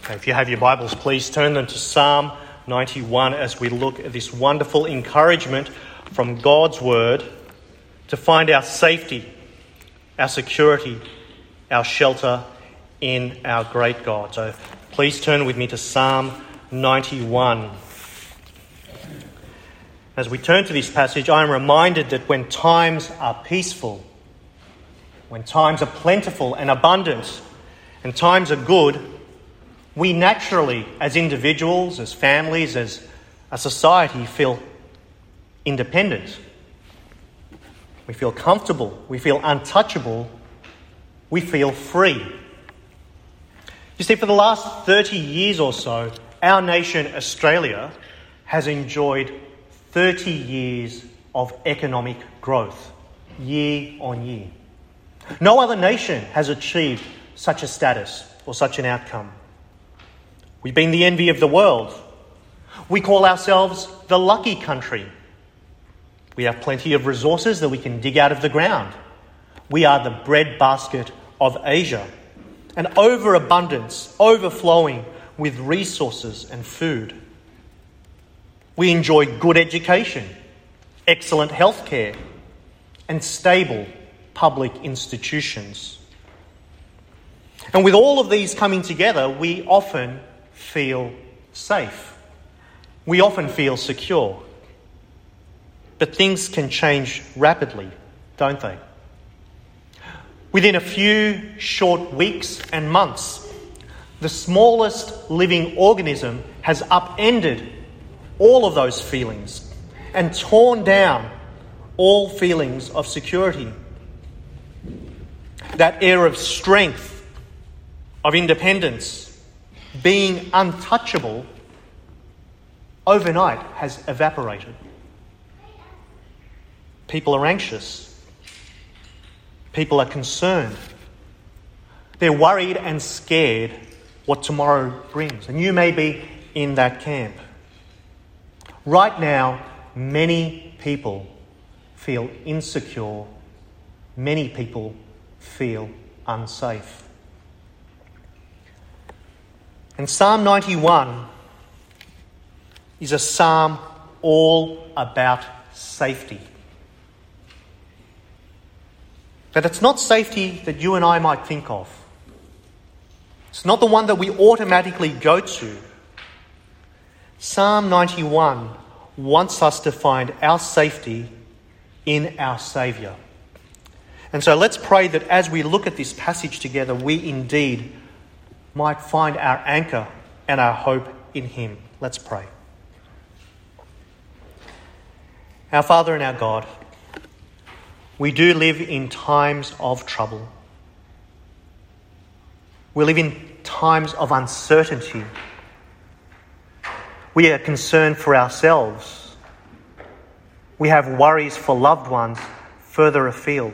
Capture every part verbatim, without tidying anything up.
If you have your Bibles, please turn them to Psalm ninety-one as we look at this wonderful encouragement from God's Word to find our safety, our security, our shelter in our great God. So please turn with me to Psalm ninety-one. As we turn to this passage, I am reminded that when times are peaceful, when times are plentiful and abundant, and times are good, we naturally, as individuals, as families, as a society, feel independent. We feel comfortable. We feel untouchable. We feel free. You see, for the last thirty years or so, our nation, Australia, has enjoyed thirty years of economic growth, year on year. No other nation has achieved such a status or such an outcome. We've been the envy of the world. We call ourselves the lucky country. We have plenty of resources that we can dig out of the ground. We are the breadbasket of Asia. An overabundance, overflowing with resources and food. We enjoy good education, excellent healthcare, and stable public institutions. And with all of these coming together, we often feel safe. We often feel secure. But things can change rapidly, don't they? Within a few short weeks and months, the smallest living organism has upended all of those feelings and torn down all feelings of security. That air of strength, of independence, being untouchable, overnight has evaporated. People are anxious. People are concerned. They're worried and scared what tomorrow brings. And you may be in that camp. Right now, many people feel insecure. Many people feel unsafe. And Psalm ninety-one is a psalm all about safety. But it's not safety that you and I might think of. It's not the one that we automatically go to. Psalm ninety-one wants us to find our safety in our Saviour. And so let's pray that as we look at this passage together, we indeed might find our anchor and our hope in Him. Let's pray. Our Father and our God, we do live in times of trouble. We live in times of uncertainty. We are concerned for ourselves. We have worries for loved ones further afield.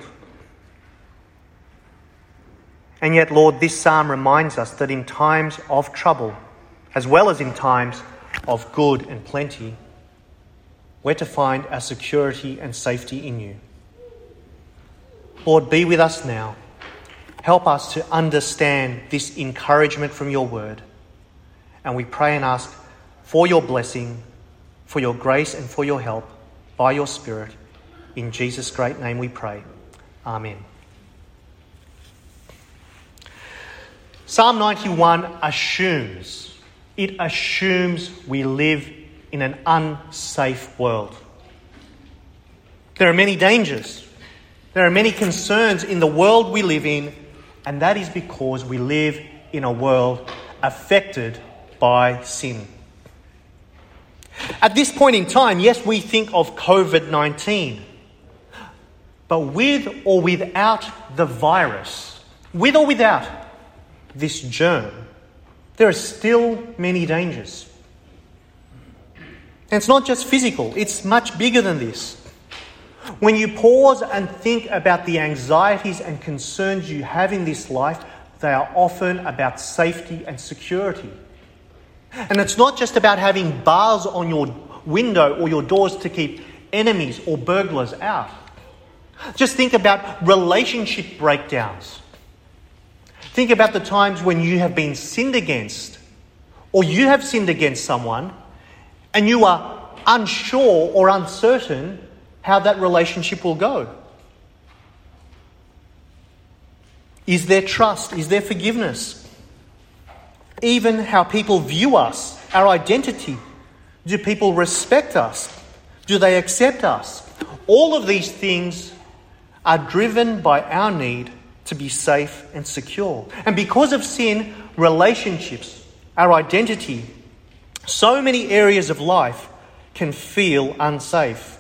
And yet, Lord, this psalm reminds us that in times of trouble, as well as in times of good and plenty, we're to find our security and safety in you. Lord, be with us now. Help us to understand this encouragement from your word. And we pray and ask for your blessing, for your grace and for your help by your Spirit. In Jesus' great name we pray. Amen. Psalm ninety-one assumes, it assumes we live in an unsafe world. There are many dangers. There are many concerns in the world we live in, and that is because we live in a world affected by sin. At this point in time, yes, we think of covid nineteen, but with or without the virus, with or without this germ, there are still many dangers. And it's not just physical, it's much bigger than this. When you pause and think about the anxieties and concerns you have in this life, they are often about safety and security. And it's not just about having bars on your window or your doors to keep enemies or burglars out. Just think about relationship breakdowns. Think about the times when you have been sinned against or you have sinned against someone and you are unsure or uncertain how that relationship will go? Is there trust? Is there forgiveness? Even how people view us, our identity. Do people respect us? Do they accept us? All of these things are driven by our need to be safe and secure. And because of sin, relationships, our identity, so many areas of life can feel unsafe.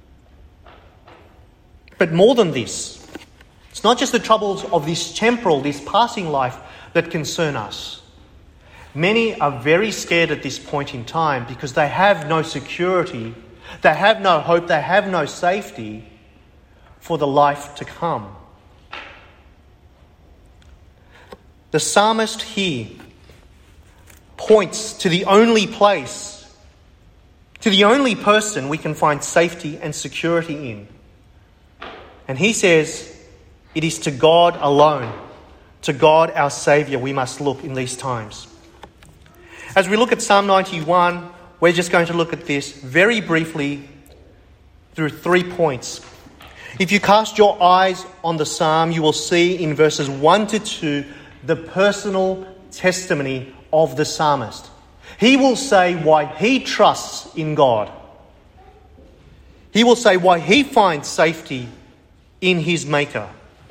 But more than this, it's not just the troubles of this temporal, this passing life that concern us. Many are very scared at this point in time because they have no security, they have no hope, they have no safety for the life to come. The psalmist here points to the only place, to the only person we can find safety and security in. And he says, it is to God alone, to God our Saviour, we must look in these times. As we look at Psalm ninety-one, we're just going to look at this very briefly through three points. If you cast your eyes on the psalm, you will see in verses one to two the personal testimony of the psalmist. He will say why he trusts in God. He will say why he finds safety in his Maker.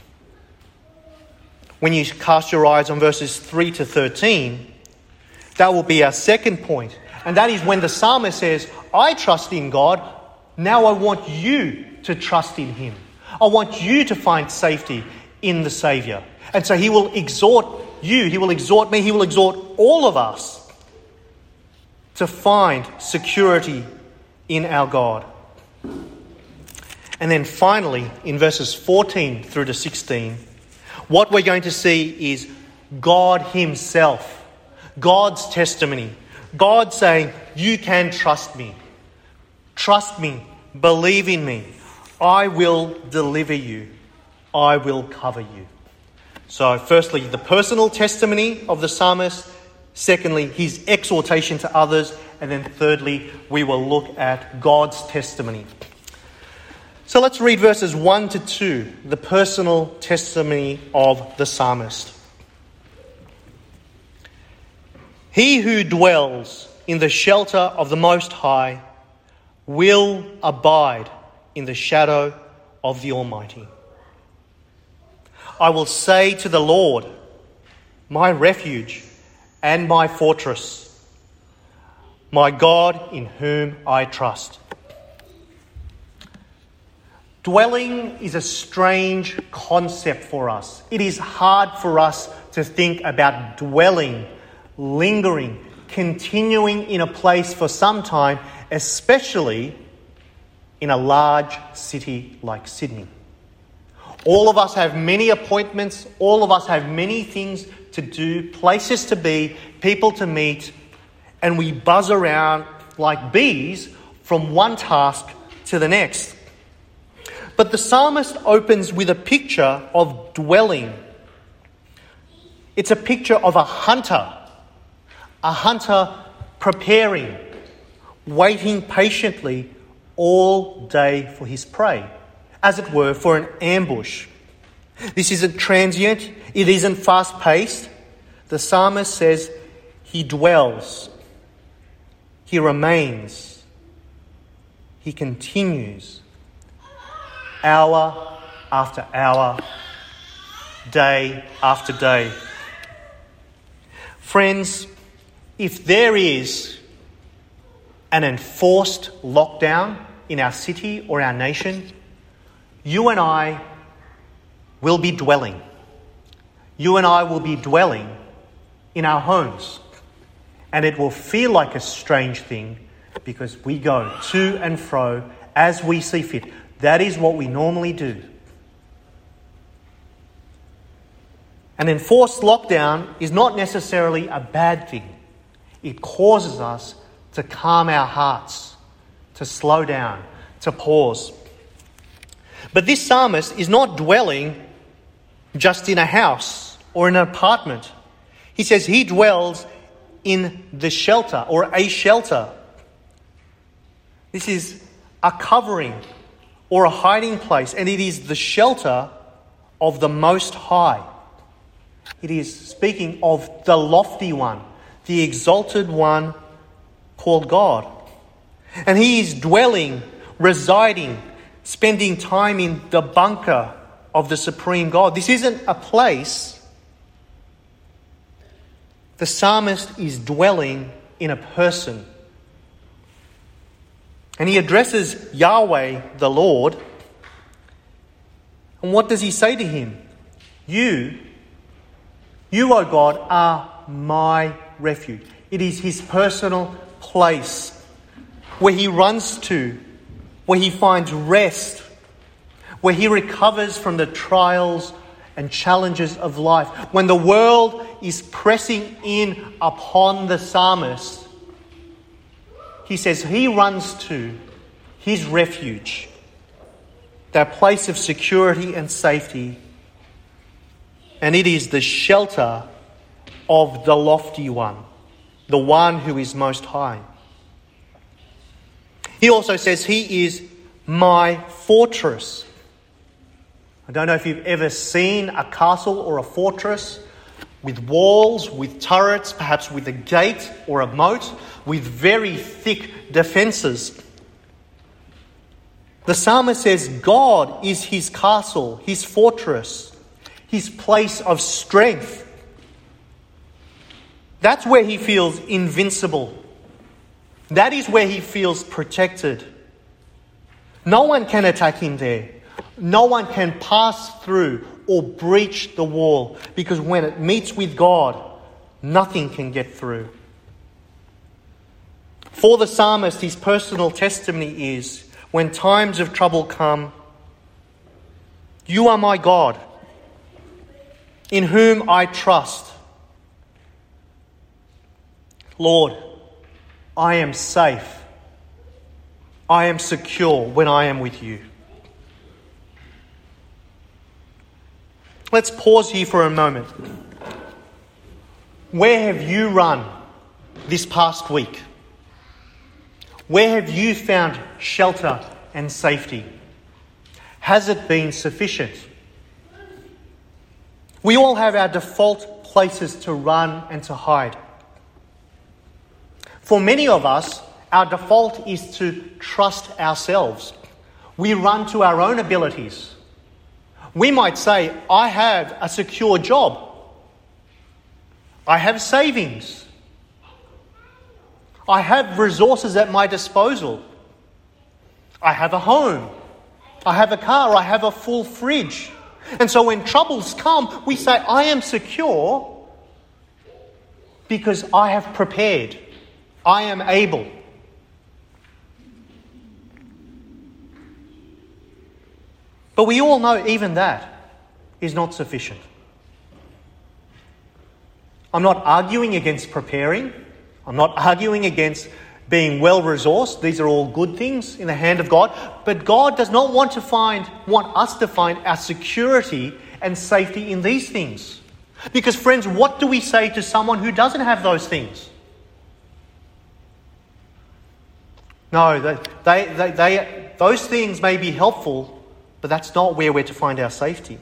When you cast your eyes on verses three to thirteen, that will be our second point. And that is when the psalmist says, I trust in God, now I want you to trust in him. I want you to find safety in the Saviour. And so he will exhort you, he will exhort me, he will exhort all of us to find security in our God. And then finally, in verses fourteen through to sixteen, what we're going to see is God himself, God's testimony, God saying, you can trust me. Trust me, believe in me. I will deliver you. I will cover you. So firstly, the personal testimony of the psalmist. Secondly, his exhortation to others. And then thirdly, we will look at God's testimony. So let's read verses one to two, the personal testimony of the psalmist. He who dwells in the shelter of the Most High will abide in the shadow of the Almighty. I will say to the Lord, my refuge and my fortress, my God in whom I trust. Dwelling is a strange concept for us. It is hard for us to think about dwelling, lingering, continuing in a place for some time, especially in a large city like Sydney. All of us have many appointments, all of us have many things to do, places to be, people to meet, and we buzz around like bees from one task to the next. But the psalmist opens with a picture of dwelling. It's a picture of a hunter, a hunter preparing, waiting patiently all day for his prey, as it were, for an ambush. This isn't transient, it isn't fast-paced. The psalmist says he dwells, he remains, he continues, hour after hour, day after day. Friends, if there is an enforced lockdown in our city or our nation, you and I will be dwelling. You and I will be dwelling in our homes. And it will feel like a strange thing because we go to and fro as we see fit. That is what we normally do. An enforced lockdown is not necessarily a bad thing. It causes us to calm our hearts, to slow down, to pause. But this psalmist is not dwelling just in a house or in an apartment. He says he dwells in the shelter or a shelter. This is a covering or a hiding place, and it is the shelter of the Most High. It is speaking of the lofty one, the exalted one called God. And he is dwelling, residing, spending time in the bunker of the supreme God. This isn't a place. The psalmist is dwelling in a person. And he addresses Yahweh, the Lord. And what does he say to him? You, you, O God, are my refuge. It is his personal place where he runs to, where he finds rest, where he recovers from the trials and challenges of life. When the world is pressing in upon the psalmist, he says he runs to his refuge, that place of security and safety, and it is the shelter of the lofty one, the one who is most high. He also says he is my fortress. I don't know if you've ever seen a castle or a fortress with walls, with turrets, perhaps with a gate or a moat, with very thick defences. The psalmist says God is his castle, his fortress, his place of strength. That's where he feels invincible. That is where he feels protected. No one can attack him there. No one can pass through or breach the wall, because when it meets with God, nothing can get through. For the psalmist, his personal testimony is, when times of trouble come, you are my God, in whom I trust. Lord, I am safe. I am secure when I am with you. Let's pause here for a moment. Where have you run this past week? Where have you found shelter and safety? Has it been sufficient? We all have our default places to run and to hide. For many of us, our default is to trust ourselves. We run to our own abilities. We might say, I have a secure job. I have savings. I have resources at my disposal. I have a home. I have a car. I have a full fridge. And so when troubles come, we say, I am secure because I have prepared. I am able. But we all know even that is not sufficient. I'm not arguing against preparing. I'm not arguing against being well-resourced. These are all good things in the hand of God. But God does not want to find, want us to find our security and safety in these things. Because friends, what do we say to someone who doesn't have those things? No, they, they, they, they, those things may be helpful, but that's not where we're to find our safety.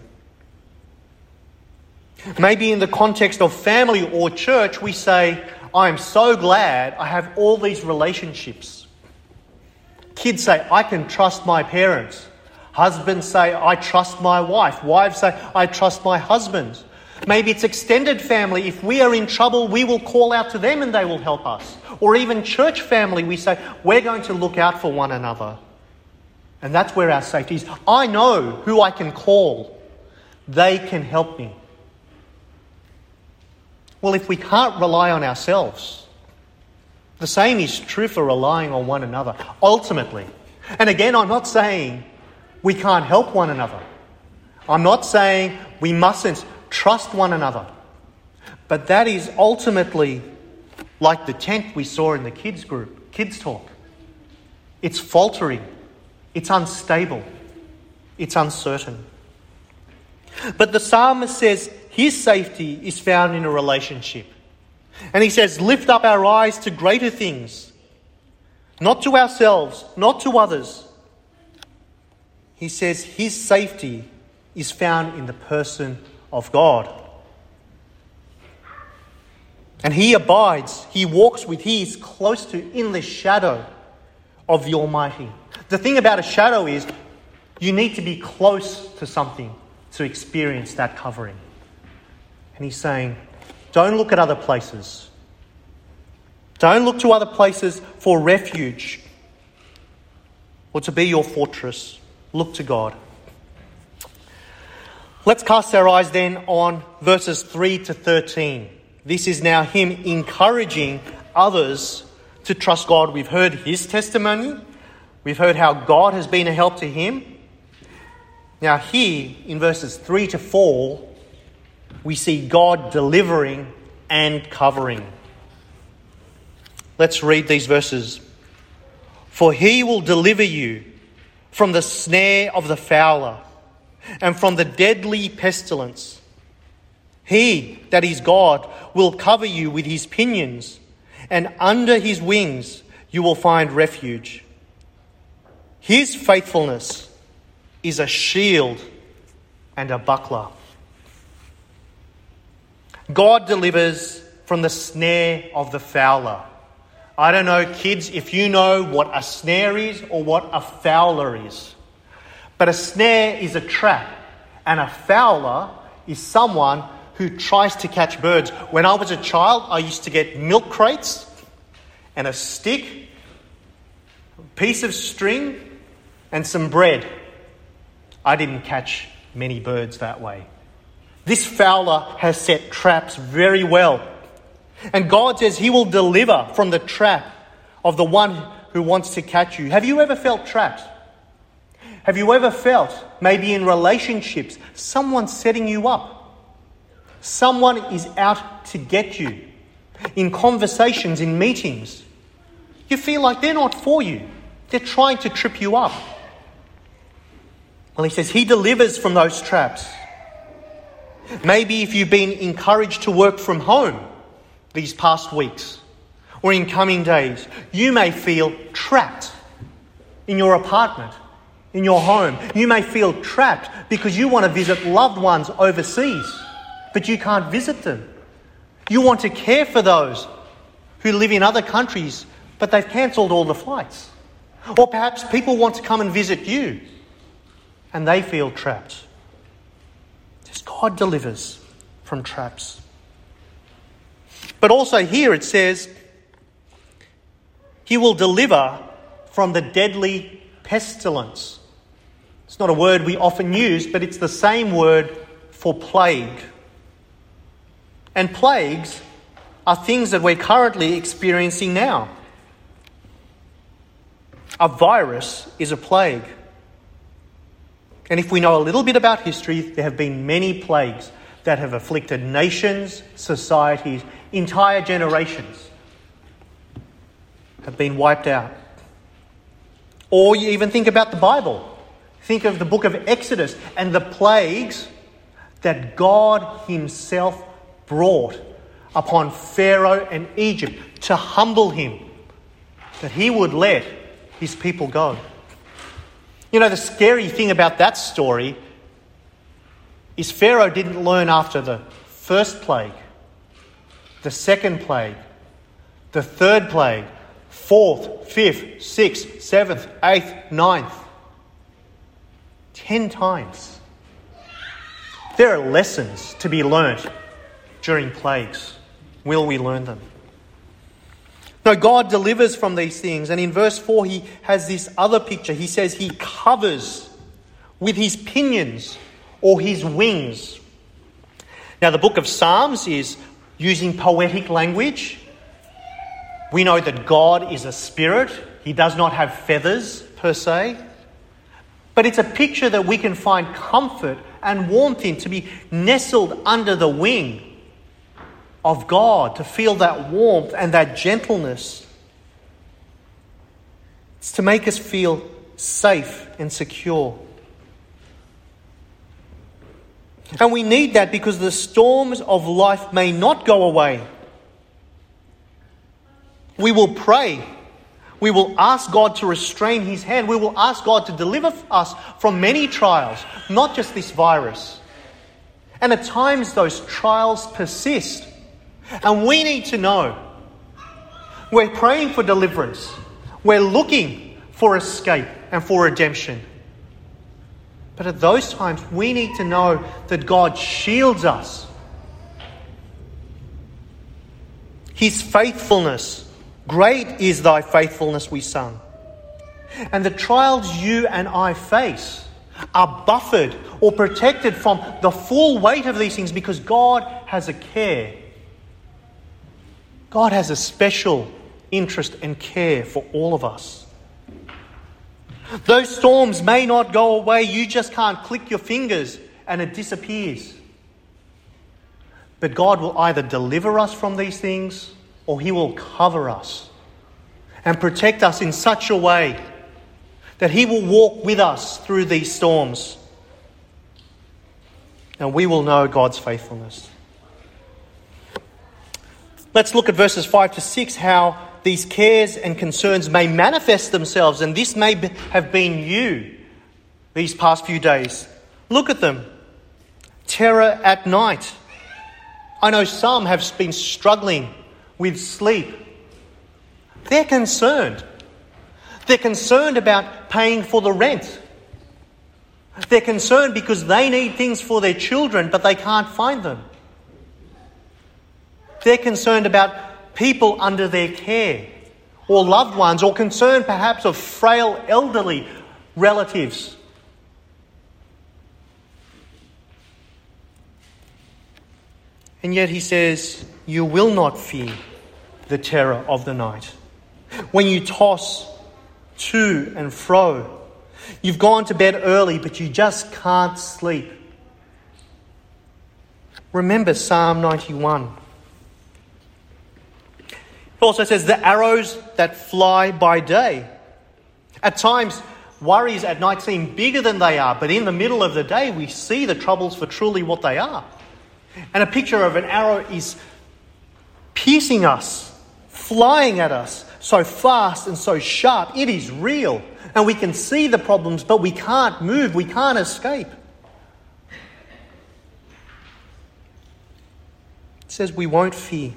Maybe in the context of family or church, we say, I am so glad I have all these relationships. Kids say, I can trust my parents. Husbands say, I trust my wife. Wives say, I trust my husband. Maybe it's extended family. If we are in trouble, we will call out to them and they will help us. Or even church family, we say, we're going to look out for one another. And that's where our safety is. I know who I can call. They can help me. Well, if we can't rely on ourselves, the same is true for relying on one another, ultimately. And again, I'm not saying we can't help one another. I'm not saying we mustn't trust one another. But that is ultimately like the tent we saw in the kids group, kids talk. It's faltering. It's unstable. It's uncertain. But the psalmist says his safety is found in a relationship. And he says, lift up our eyes to greater things, not to ourselves, not to others. He says his safety is found in the person of God. And he abides, he walks with, he is close to, in the shadow of the Almighty. The thing about a shadow is you need to be close to something to experience that covering. And he's saying, don't look at other places. Don't look to other places for refuge or to be your fortress. Look to God. Let's cast our eyes then on verses three to thirteen. This is now him encouraging others to trust God. We've heard his testimony. We've heard how God has been a help to him. Now here, in verses three to four, we see God delivering and covering. Let's read these verses. For he will deliver you from the snare of the fowler and from the deadly pestilence. He, that is God, will cover you with his pinions, and under his wings you will find refuge. His faithfulness is a shield and a buckler. God delivers from the snare of the fowler. I don't know, kids, if you know what a snare is or what a fowler is. But a snare is a trap, and a fowler is someone who tries to catch birds. When I was a child, I used to get milk crates and a stick, a piece of string, and some bread. I didn't catch many birds that way. This fowler has set traps very well. And God says he will deliver from the trap of the one who wants to catch you. Have you ever felt trapped? Have you ever felt, maybe in relationships, someone setting you up? Someone is out to get you. In conversations, in meetings, you feel like they're not for you. They're trying to trip you up. Well, he says he delivers from those traps. Maybe if you've been encouraged to work from home these past weeks or in coming days, you may feel trapped in your apartment, in your home. You may feel trapped because you want to visit loved ones overseas, but you can't visit them. You want to care for those who live in other countries, but they've cancelled all the flights. Or perhaps people want to come and visit you and they feel trapped. Just God delivers from traps. But also here it says, he will deliver from the deadly pestilence. It's not a word we often use, but it's the same word for plague. And plagues are things that we're currently experiencing now. A virus is a plague. And if we know a little bit about history, there have been many plagues that have afflicted nations, societies, entire generations have been wiped out. Or you even think about the Bible. Think of the book of Exodus and the plagues that God himself brought upon Pharaoh and Egypt to humble him, that he would let his people go. You know, the scary thing about that story is Pharaoh didn't learn after the first plague, the second plague, the third plague, fourth, fifth, sixth, seventh, eighth, ninth. Ten times. There are lessons to be learnt during plagues. Will we learn them? No, God delivers from these things. And in verse four, he has this other picture. He says he covers with his pinions or his wings. Now, the book of Psalms is using poetic language. We know that God is a spirit. He does not have feathers per se. But it's a picture that we can find comfort and warmth in, to be nestled under the wing of God, to feel that warmth and that gentleness. It's to make us feel safe and secure. And we need that because the storms of life may not go away. We will pray. We will ask God to restrain his hand. We will ask God to deliver us from many trials, not just this virus. And at times those trials persist. And we need to know we're praying for deliverance. We're looking for escape and for redemption. But at those times, we need to know that God shields us. His faithfulness, great is thy faithfulness, we sung. And the trials you and I face are buffered or protected from the full weight of these things because God has a care. God has a special interest and care for all of us. Those storms may not go away. You just can't click your fingers and it disappears. But God will either deliver us from these things or he will cover us and protect us in such a way that he will walk with us through these storms. And we will know God's faithfulness. Let's look at verses five to six, how these cares and concerns may manifest themselves. And this may be, have been you these past few days. Look at them. Terror at night. I know some have been struggling with sleep. They're concerned. They're concerned about paying for the rent. They're concerned because they need things for their children, but they can't find them. They're concerned about people under their care or loved ones, or concerned perhaps of frail elderly relatives. And yet he says, you will not fear the terror of the night. When you toss to and fro, you've gone to bed early, but you just can't sleep. Remember Psalm ninety-one. It also says, the arrows that fly by day. At times, worries at night seem bigger than they are, but in the middle of the day, we see the troubles for truly what they are. And a picture of an arrow is piercing us, flying at us so fast and so sharp. It is real. And we can see the problems, but we can't move. We can't escape. It says we won't fear.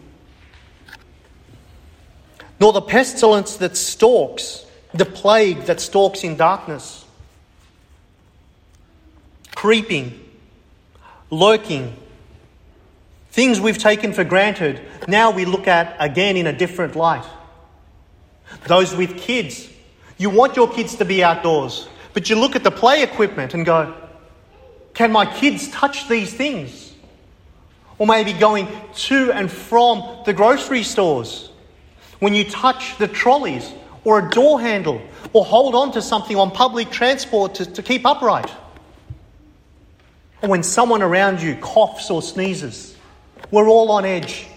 Nor the pestilence that stalks, the plague that stalks in darkness. Creeping, lurking, things we've taken for granted, now we look at again in a different light. Those with kids, you want your kids to be outdoors, but you look at the play equipment and go, can my kids touch these things? Or maybe going to and from the grocery stores. When you touch the trolleys or a door handle or hold on to something on public transport to, to keep upright. Or when someone around you coughs or sneezes. We're all on edge.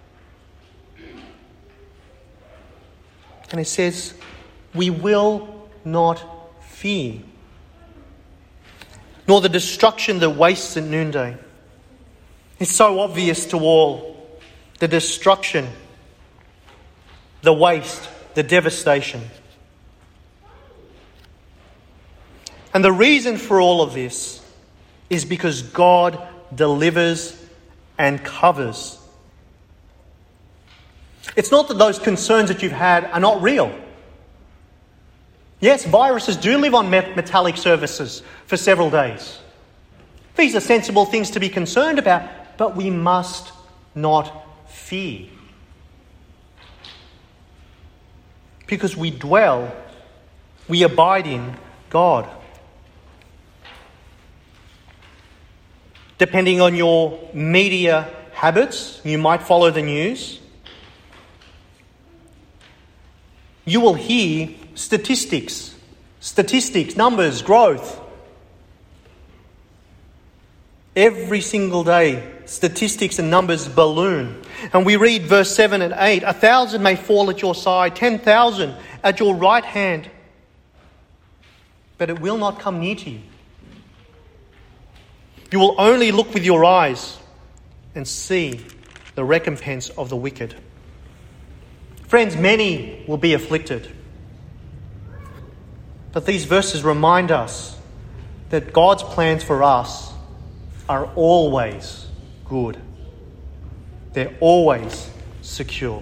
And it says, we will not fear. Nor the destruction that wastes at noonday. It's so obvious to all. The destruction, the waste, the devastation. And the reason for all of this is because God delivers and covers. It's not that those concerns that you've had are not real. Yes, viruses do live on metallic surfaces for several days. These are sensible things to be concerned about, but we must not fear. Because we dwell, we abide in God. Depending on your media habits, you might follow the news. You will hear statistics, statistics, numbers, growth. Every single day, statistics and numbers balloon. And we read verse seven and eight, a thousand may fall at your side, ten thousand at your right hand, but it will not come near to you. You will only look with your eyes and see the recompense of the wicked. Friends, many will be afflicted. But these verses remind us that God's plans for us are always good. They're always secure.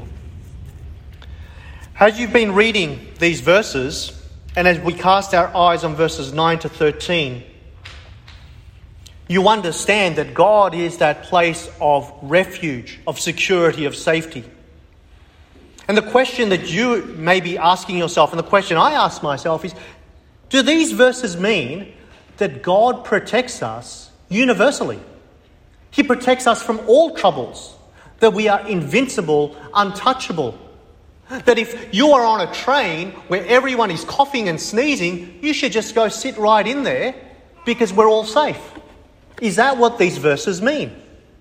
As you've been reading these verses, and as we cast our eyes on verses nine to thirteen, you understand that God is that place of refuge, of security, of safety. And the question that you may be asking yourself, and the question I ask myself is, do these verses mean that God protects us universally? He protects us from all troubles, that we are invincible, untouchable. That if you are on a train where everyone is coughing and sneezing, you should just go sit right in there because we're all safe. Is that what these verses mean?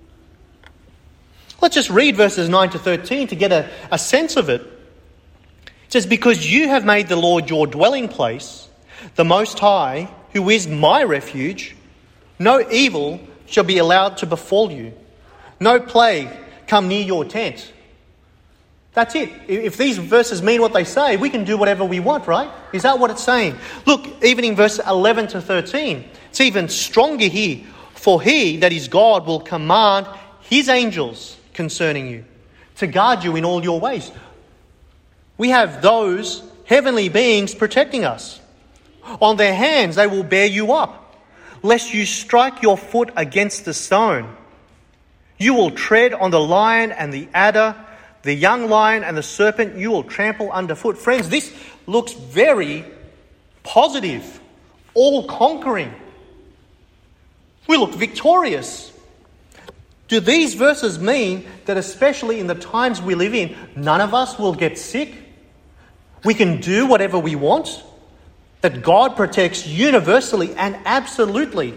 Let's just read verses nine to thirteen to get a, a sense of it. It says, because you have made the Lord your dwelling place, the Most High, who is my refuge, no evil shall be allowed to befall you. No plague come near your tent. That's it. If these verses mean what they say, we can do whatever we want, right? Is that what it's saying? Look, even in verse eleven to thirteen, it's even stronger here. For he, that is God, will command his angels concerning you to guard you in all your ways. We have those heavenly beings protecting us. On their hands they will bear you up, lest you strike your foot against the stone. You will tread on the lion and the adder, the young lion and the serpent you will trample underfoot. Friends, this looks very positive, all-conquering. We look victorious. Do these verses mean that especially in the times we live in, none of us will get sick? We can do whatever we want? That God protects universally and absolutely?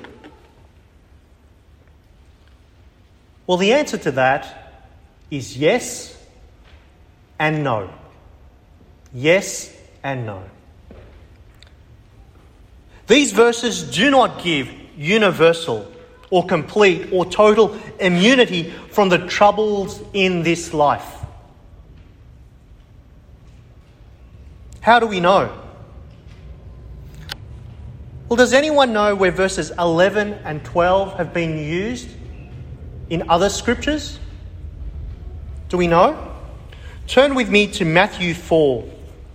Well, the answer to that is yes and no. Yes and no. These verses do not give universal or complete or total immunity from the troubles in this life. How do we know? Well, does anyone know where verses eleven and twelve have been used in other scriptures? Do we know? Turn with me to Matthew four.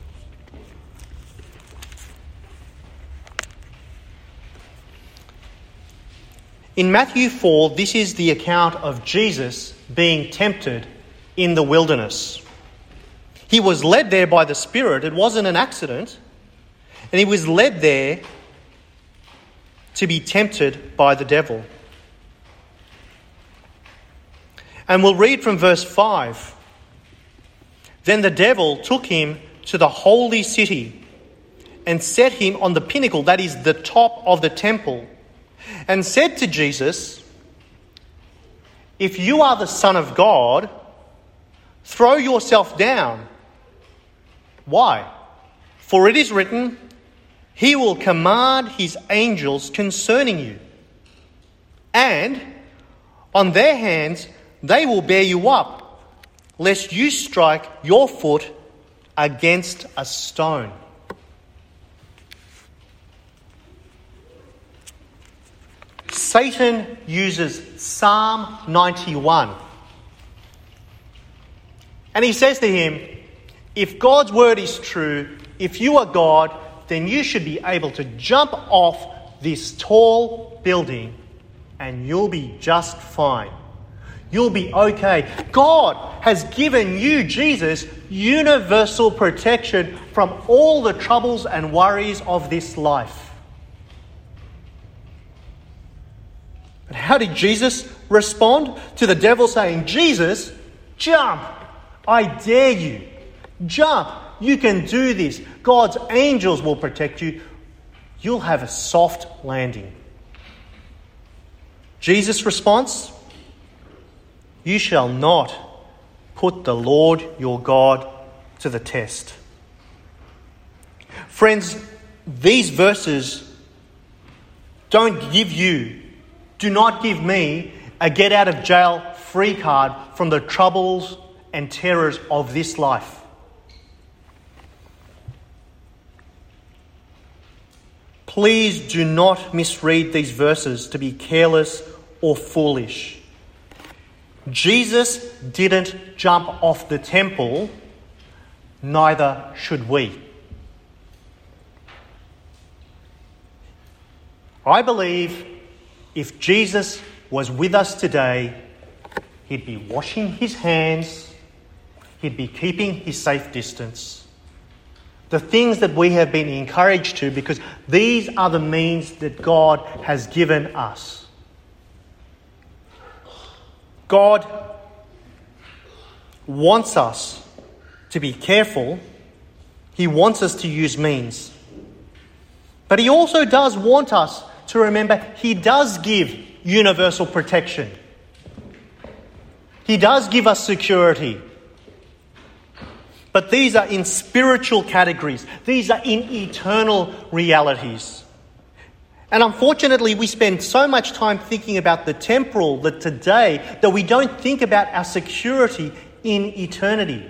In Matthew four, this is the account of Jesus being tempted in the wilderness. He was led there by the Spirit. It wasn't an accident. And he was led there to be tempted by the devil. And we'll read from verse five. Then the devil took him to the holy city and set him on the pinnacle, that is the top of the temple, and said to Jesus, if you are the Son of God, throw yourself down. Why? For it is written, he will command his angels concerning you, and on their hands they will bear you up, lest you strike your foot against a stone. Satan uses Psalm ninety-one. And he says to him, if God's word is true, if you are God, then you should be able to jump off this tall building and you'll be just fine. You'll be okay. God has given you, Jesus, universal protection from all the troubles and worries of this life. But how did Jesus respond to the devil saying, Jesus, jump. I dare you. Jump. You can do this. God's angels will protect you. You'll have a soft landing. Jesus' response, you shall not put the Lord your God to the test. Friends, these verses don't give you, do not give me a get out of jail free card from the troubles and terrors of this life. please do not misread these verses to be careless or foolish. Jesus didn't jump off the temple, neither should we. I believe if Jesus was with us today, he'd be washing his hands, he'd be keeping his safe distance. The things that we have been encouraged to, because these are the means that God has given us. God wants us to be careful. He wants us to use means. But he also does want us to remember he does give universal protection. He does give us security. But these are in spiritual categories. These are in eternal realities. And unfortunately, we spend so much time thinking about the temporal, the today, that we don't think about our security in eternity.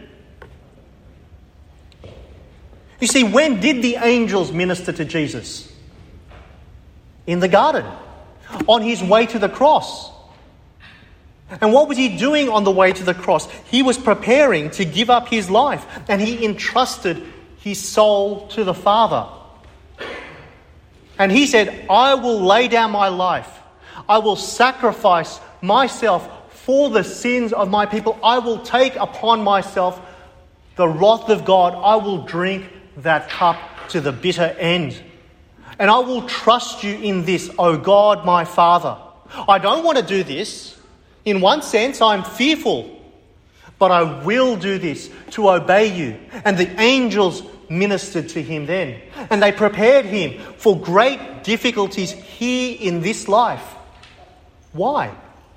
You see, when did the angels minister to Jesus? In the garden, on his way to the cross. And what was he doing on the way to the cross? He was preparing to give up his life, and he entrusted his soul to the Father. And he said, I will lay down my life. I will sacrifice myself for the sins of my people. I will take upon myself the wrath of God. I will drink that cup to the bitter end. And I will trust you in this, O God, my Father. I don't want to do this. In one sense, I'm fearful. But I will do this to obey you. And the angels ministered to him then. And they prepared him for great difficulties here in this life. Why?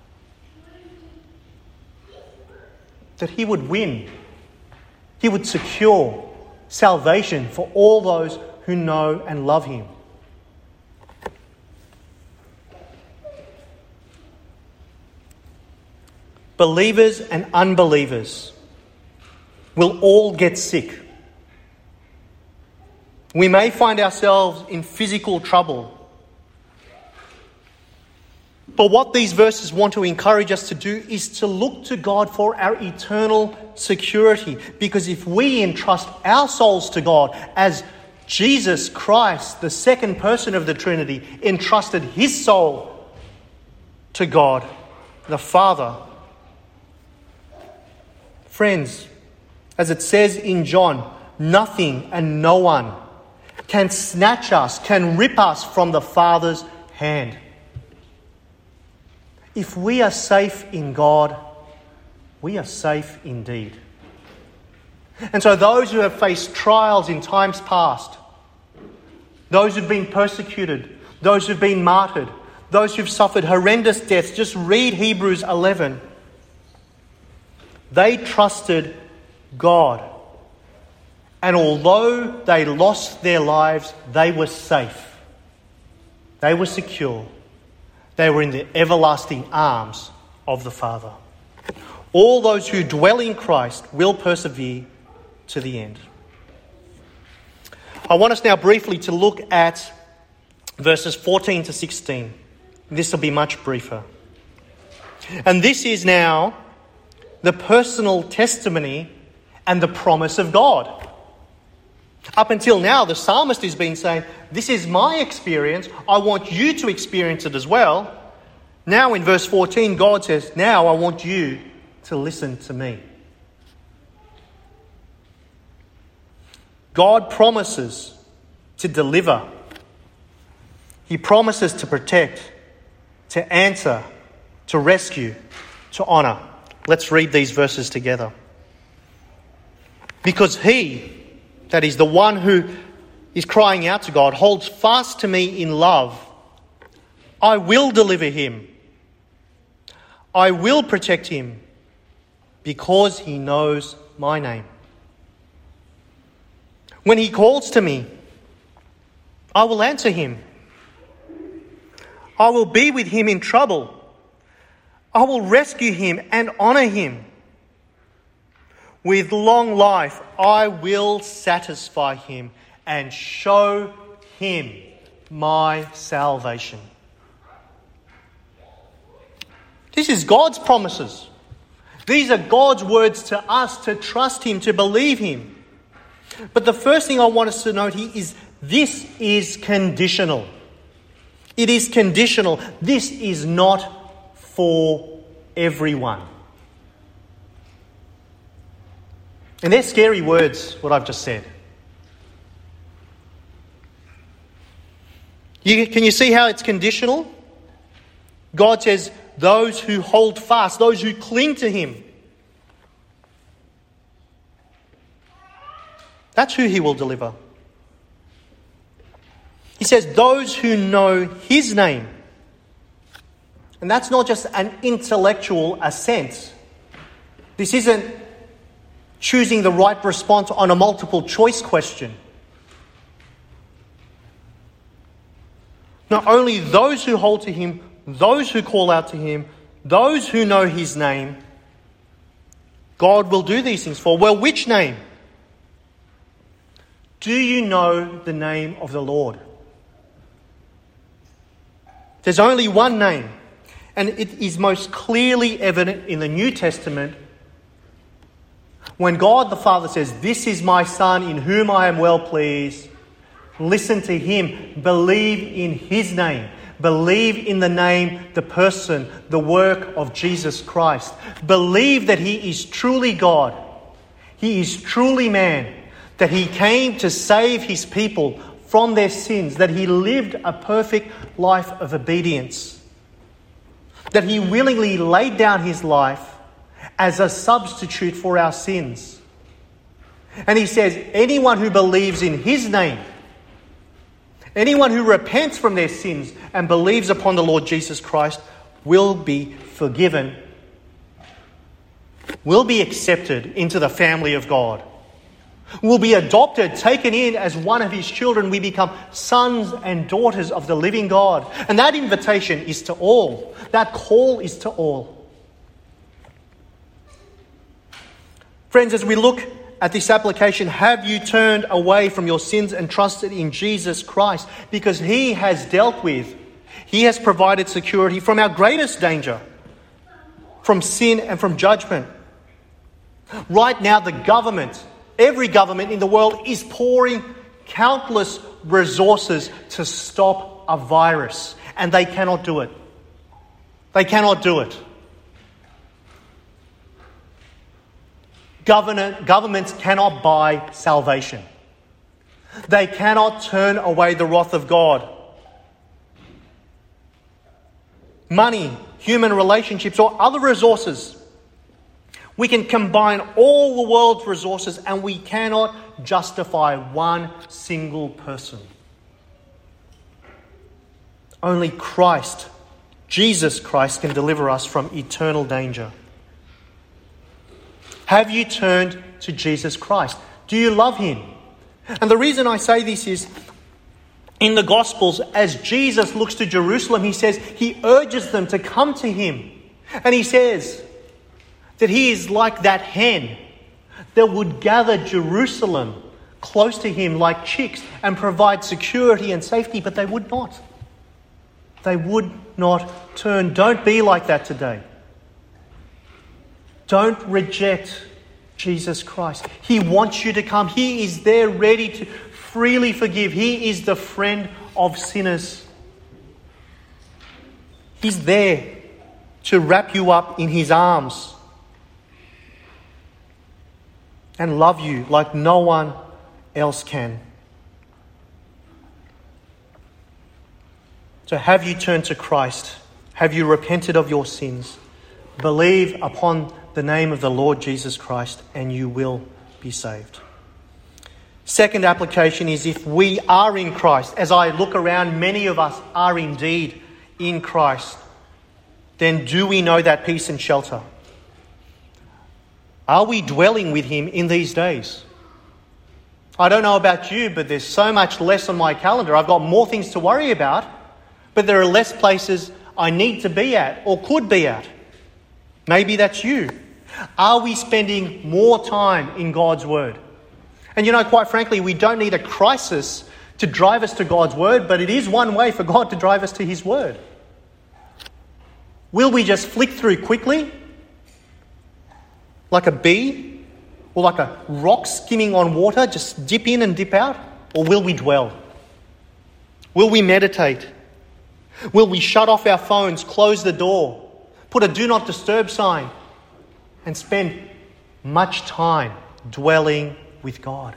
That he would win. He would secure salvation for all those who know and love him. Believers and unbelievers will all get sick. We may find ourselves in physical trouble. But what these verses want to encourage us to do is to look to God for our eternal security. Because if we entrust our souls to God, as Jesus Christ, the second person of the Trinity, entrusted his soul to God, the Father. Friends, as it says in John, nothing and no one can snatch us, can rip us from the Father's hand. If we are safe in God, we are safe indeed. And so those who have faced trials in times past, those who've been persecuted, those who've been martyred, those who've suffered horrendous deaths, just read Hebrews eleven. They trusted God. And although they lost their lives, they were safe. They were secure. They were in the everlasting arms of the Father. All those who dwell in Christ will persevere to the end. I want us now briefly to look at verses fourteen to sixteen. This will be much briefer. And this is now the personal testimony and the promise of God. Up until now, the psalmist has been saying, this is my experience. I want you to experience it as well. Now in verse fourteen, God says, now I want you to listen to me. God promises to deliver. He promises to protect, to answer, to rescue, to honour. Let's read these verses together. Because he, that is the one who is crying out to God, holds fast to me in love, I will deliver him. I will protect him because he knows my name. When he calls to me, I will answer him. I will be with him in trouble. I will rescue him and honour him. With long life, I will satisfy him and show him my salvation. This is God's promises. These are God's words to us to trust him, to believe him. But the first thing I want us to note here is this is conditional. It is conditional. This is not for everyone. And they're scary words, what I've just said. You, can you see how it's conditional? God says, those who hold fast, those who cling to him, that's who he will deliver. He says, those who know his name. And that's not just an intellectual assent. This isn't choosing the right response on a multiple choice question. Not only those who hold to him, those who call out to him, those who know his name, God will do these things for. Well, which name? Do you know the name of the Lord? There's only one name, and it is most clearly evident in the New Testament when God the Father says, "This is my Son in whom I am well pleased." Listen to him. Believe in his name. Believe in the name, the person, the work of Jesus Christ. Believe that he is truly God. He is truly man. That he came to save his people from their sins. That he lived a perfect life of obedience. That he willingly laid down his life as a substitute for our sins. And he says, anyone who believes in his name, anyone who repents from their sins and believes upon the Lord Jesus Christ will be forgiven, will be accepted into the family of God, will be adopted, taken in as one of his children. We become sons and daughters of the living God. And that invitation is to all. That call is to all. Friends, as we look at this application, have you turned away from your sins and trusted in Jesus Christ? Because he has dealt with, he has provided security from our greatest danger, from sin and from judgment. Right now, the government, every government in the world is pouring countless resources to stop a virus, and they cannot do it. They cannot do it. Government, governments cannot buy salvation. They cannot turn away the wrath of God. Money, human relationships, or other resources. We can combine all the world's resources and we cannot justify one single person. Only Christ, Jesus Christ, can deliver us from eternal danger. Have you turned to Jesus Christ? Do you love him? And the reason I say this is, in the Gospels, as Jesus looks to Jerusalem, he says, he urges them to come to him. And he says that he is like that hen that would gather Jerusalem close to him like chicks and provide security and safety, but they would not. They would not turn. Don't be like that today. Don't reject Jesus Christ. He wants you to come. He is there ready to freely forgive. He is the friend of sinners. He's there to wrap you up in his arms and love you like no one else can. So have you turned to Christ? Have you repented of your sins? Believe upon the name of the Lord Jesus Christ and you will be saved. Second application is, if we are in Christ, as I look around, many of us are indeed in Christ, then do we know that peace and shelter? Are we dwelling with him in these days? I don't know about you, but there's so much less on my calendar. I've got more things to worry about, but there are less places I need to be at or could be at. Maybe that's you. Are we spending more time in God's Word? And you know, quite frankly, we don't need a crisis to drive us to God's word, but it is one way for God to drive us to his word. Will we just flick through quickly, like a bee, or like a rock skimming on water, just dip in and dip out? Or will we dwell? Will we meditate? Will we shut off our phones, close the door, put a do not disturb sign, and spend much time dwelling with God?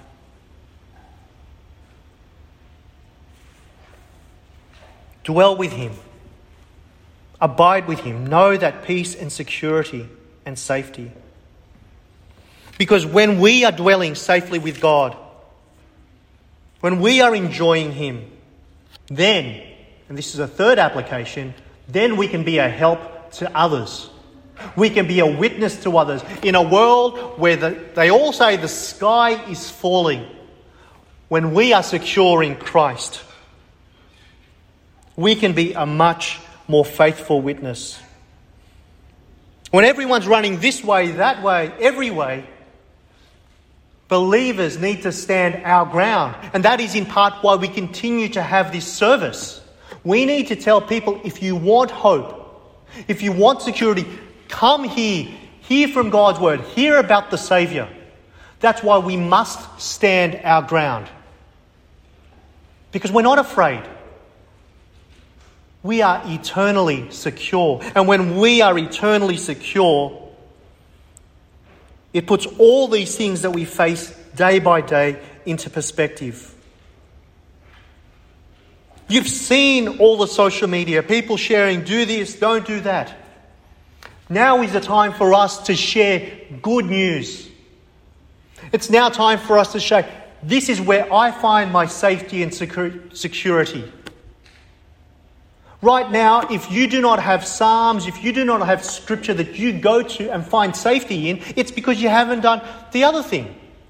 Dwell with him. Abide with him. Know that peace and security and safety. Because when we are dwelling safely with God, when we are enjoying him, then, and this is a third application, then we can be a help to others. We can be a witness to others in a world where the, they all say the sky is falling. When we are secure in Christ, we can be a much more faithful witness. When everyone's running this way, that way, every way, believers need to stand our ground. And that is in part why we continue to have this service. We need to tell people, if you want hope, if you want security, come here, hear from God's word, hear about the Saviour. That's why we must stand our ground. Because we're not afraid. We are eternally secure. And when we are eternally secure, it puts all these things that we face day by day into perspective. You've seen all the social media, people sharing, do this, don't do that. Now is the time for us to share good news. It's now time for us to say, this is where I find my safety and security. Right now, if you do not have Psalms, if you do not have scripture that you go to and find safety in, it's because you haven't done the other thing.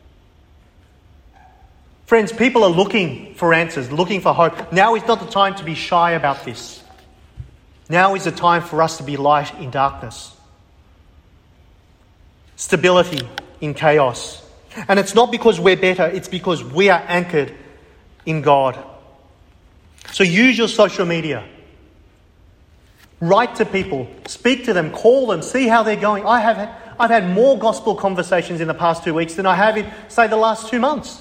Friends, people are looking for answers, looking for hope. Now is not the time to be shy about this. Now is the time for us to be light in darkness. Stability in chaos. And it's not because we're better, it's because we are anchored in God. So use your social media. Write to people, speak to them, call them, see how they're going. I have had, I've had more gospel conversations in the past two weeks than I have in, say, the last two months.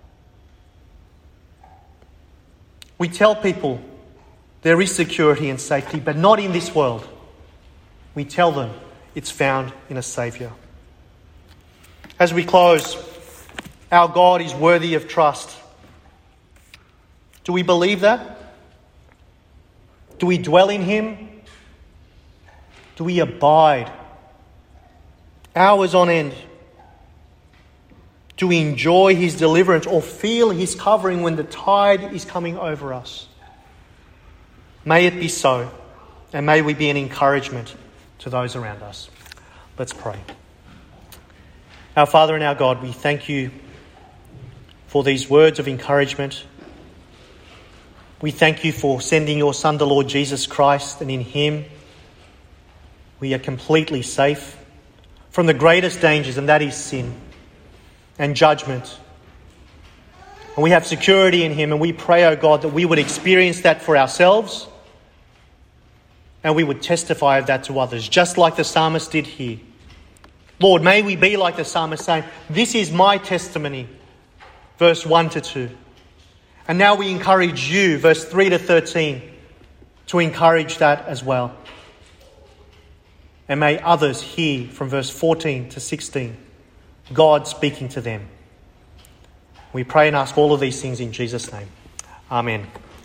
We tell people there is security and safety, but not in this world. We tell them it's found in a Saviour. As we close, our God is worthy of trust. Do we believe that? Do we dwell in him? Do we abide hours on end? Do we enjoy his deliverance or feel his covering when the tide is coming over us? May it be so, and may we be an encouragement to those around us. Let's pray. Our Father and our God, we thank you for these words of encouragement. We thank you for sending your Son, the Lord Jesus Christ, and in him we are completely safe from the greatest dangers, and that is sin and judgment. And we have security in him, and we pray, O God, that we would experience that for ourselves and we would testify of that to others, just like the psalmist did here. Lord, may we be like the psalmist, saying, this is my testimony, verse one to two. And now we encourage you, verse three to thirteen, to encourage that as well. And may others hear from verse fourteen to sixteen, God speaking to them. We pray and ask all of these things in Jesus' name. Amen.